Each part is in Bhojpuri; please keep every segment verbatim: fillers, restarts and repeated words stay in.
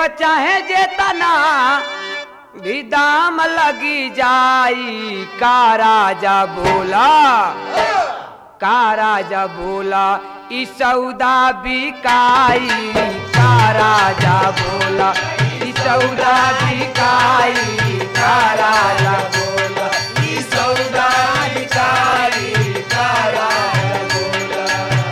चाहे जेतना भी दाम लगी जाई का राजा बोला का राजा बोला ई सौदा बिकाई का राजा बोला ई सौदा बिकाई का राजा बोला ई सौदा बिकाई का राजा बोला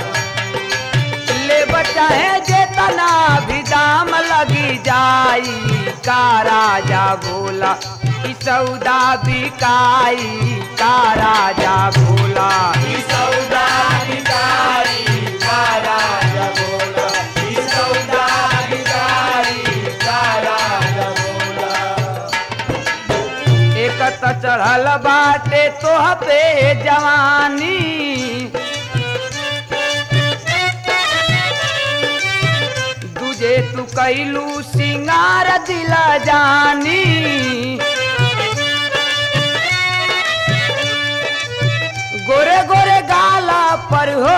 ले चाहे जेतना भी दाम लगी जाई का राजा बोला ई सौदा बिकाई का राजा बोला ई सौदा बिकाई का राजा बोला ई सौदा बिकाई का राजा बोला एक त चढ़ल बाटे तोह पे जवानी दूजे तू कैलू सिंगार दिला जानी गोरे गोरे गाला पर हो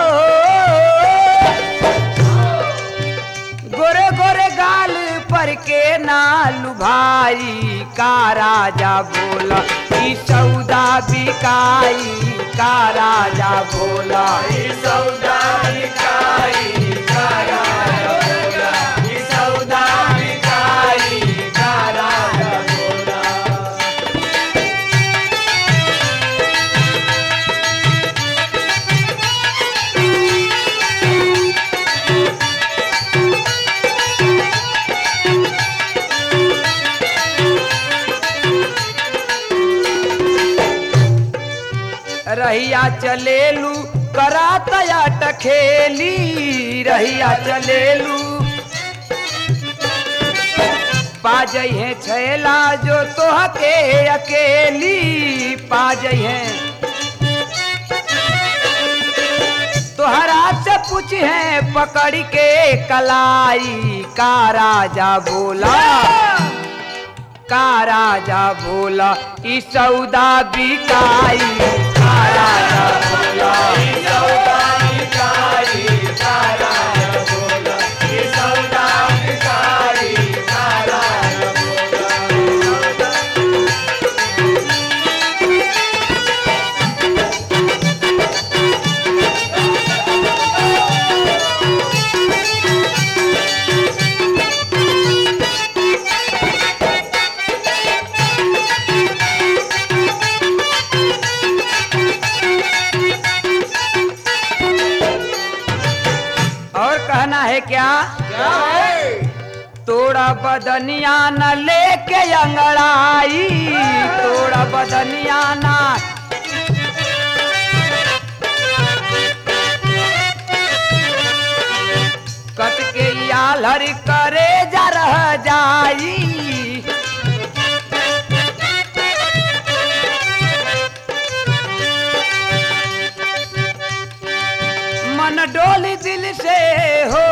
गोरे गोरे गाल पर के नालू भाई का राजा बोला ई सौदा बिकाई का राजा बोला ई सौदा बिकाई का राजा बोला ई सौदा बिकाई का राजा बोला रहिया चलेलू करातया टखेली रहिया चलेलू पा जइहे छैला जो तोह के अकेली पा जइहे तोहरा से पूछे पकड़ के कलाई का राजा बोला का राजा बोला ई सौदा बिकाई का राजा बोला ई सौदा बिकाई का राजा बोला ई सौदा बिकाई का राजा बोला है क्या क्या है तोड़ा बदनिया न लेके अंगड़ाई तोड़ा बदनिया न कट के यालर करे जा रह जाई मन डोली दिल से हो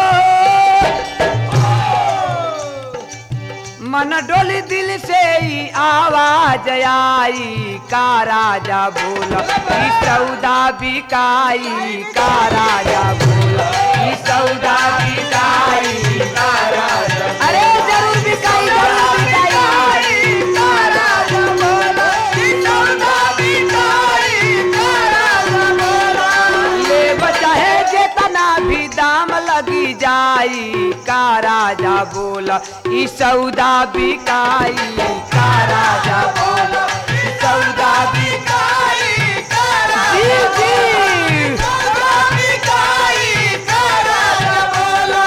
मन डोली दिल से ही आवाज आई का राजा बोला ई सौदा बिकाई का राजा बोला ई सौदा बिकाई का राजा अरे जरूर बिकाई जरूर बिकाई का राजा बोला ई सौदा बिकाई का राजा बोला ले बचा है जेतना भी दाम लगी जाई का राजा बोला ई सौदा बिकाई का राजा बोला ई सौदा बिकाई का राजा जी सौदा बिकाई का राजा बोला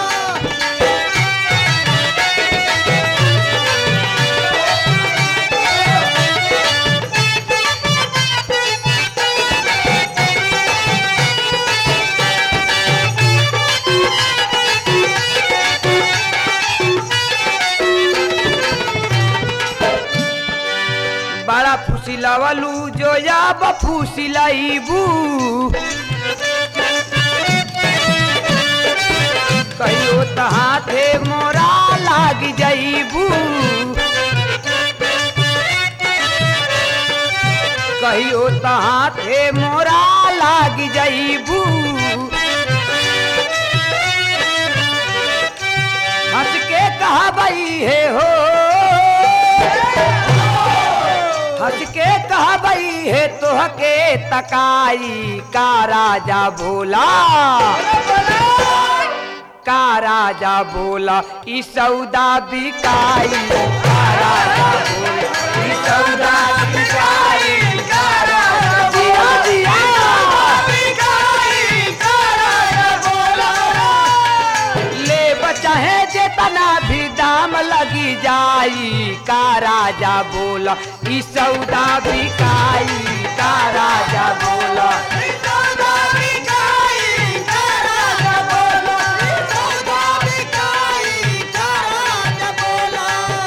बड़ा फुसिलवलू जो या बफुसिलईबू कहियो तहाथे मोरा लाग जईबू कहियो तहाथे मोरा लाग जईबू हंस के कहबई है हो, हंस के कहबई है तोहके तकाई का राजा बोला, का राजा बोला ई सौदा बिकाई, का राजा बोला ई सौदा बिकाई, का राजा बोला ई सौदा बिकाई, का राजा बोला। ले बचाहे जेतना भी दाम लगी जाई, का राजा बोला ई सौदा बिकाई, का राजा बोला ई सौदा बिकाई, का राजा बोला ई सौदा बिकाई, का राजा बोला।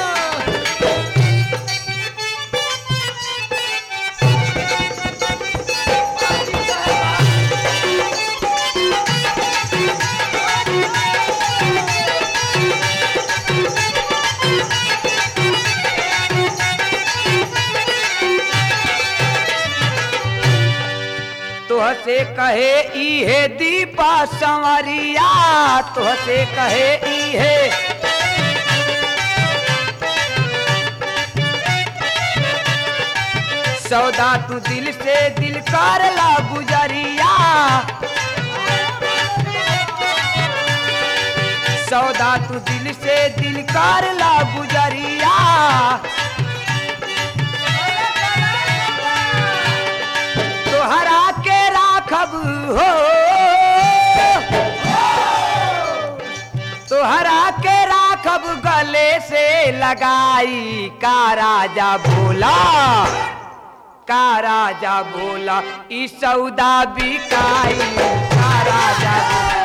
तुहसे कहे इहे दीपा संवरिया, तुहसे कहे इहे सौदा तू दिल से दिल कर ला गुजरिया, सौदा तू दिल से दिल कर ला गुजरिया। तोहरा के राखब हो, तोहरा के राखब गले से लगाई, का राजा बोला, का राजा बोला ई सौदा बिकाई, का राजा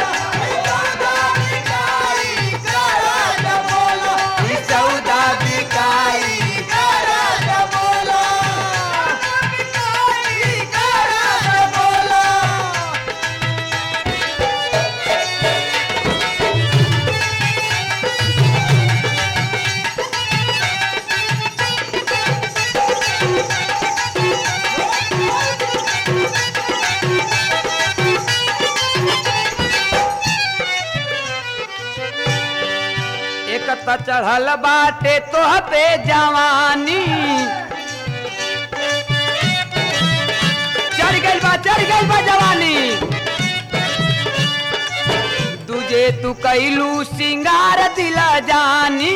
ई सौदा बिकाई, का राजा बोला का राजा बोला। एक त चढ़ल बाटे तोह पे जवानी, चढ़ गइल बा चढ़ गइल बा जवानी, तुझे तू कैलू सिंगार दिला जानी,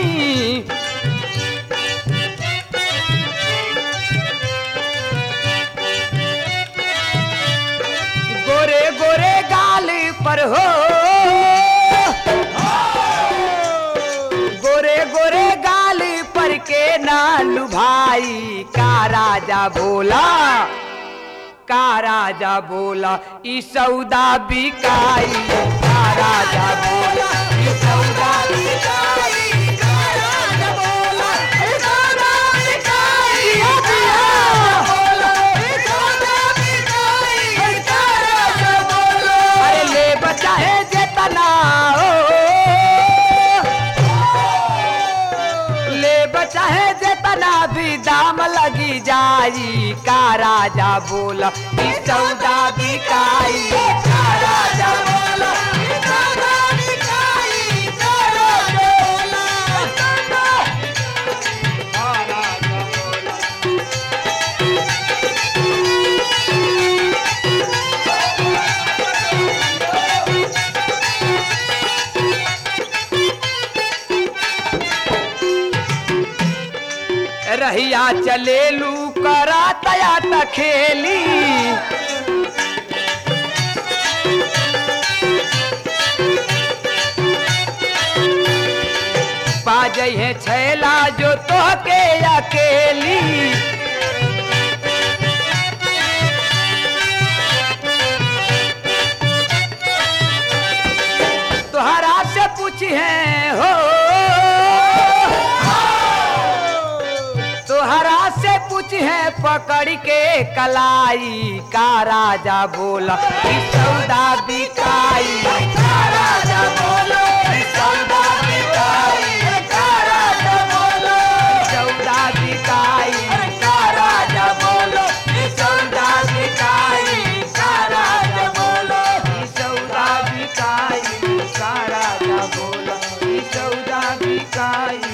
गोरे गोरे गाल पर हो, गोरे गोरे गाल पर के नालू भाई, का राजा बोला, का राजा बोला ई सौदा बिकाई, का राजा बोला ई सौदा बिकाई, का राजा बोला ई सौदा बिकाई, का बोला ई सौदा बिकाई, का राजा बोला। अरे ले बचा है जेतना हो, ले बचा है जेतना भी दाम लगी जाई, का राजा बोला ई सौदा बिकाई, का राजा बोला ई सौदा बिकाई, का राजा बोला का राजा बोला। रहिया चलेलू करा तया खेली, पा जइहे छैला जो तोहके अकेली, तोहरा से पूछे हो, तोहरा से पूछे पकड़ के कलाई, का राजा बोला ई सौदा बिकाई, का राजा बोला ई सौदा बिकाई, का राजा बोला ई सौदा बिकाई, का राजा बोला ई सौदा बिकाई, का राजा बोला ई सौदा बिकाई, का राजा बोला ई सौदा बिकाई। बिकाई